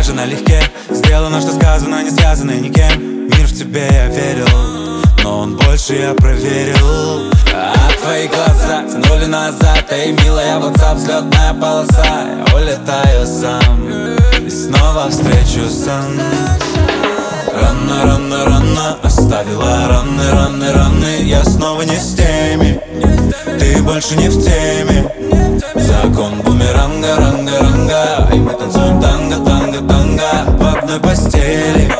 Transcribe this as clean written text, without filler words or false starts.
же налегке сделано, что сказано, не связано никем. Мир в тебе я верил, но он больше я проверил. А твои глаза тянули назад. Эй, милая, WhatsApp, взлетная полоса. Я улетаю сам и снова встречу сон. Рано, рано, рано оставила раны, раны, раны. Я снова не с теми, ты больше не в теме. Закон бумеранга, ранга, ранга. И мы танцуем танго, танго, танго в одной постели.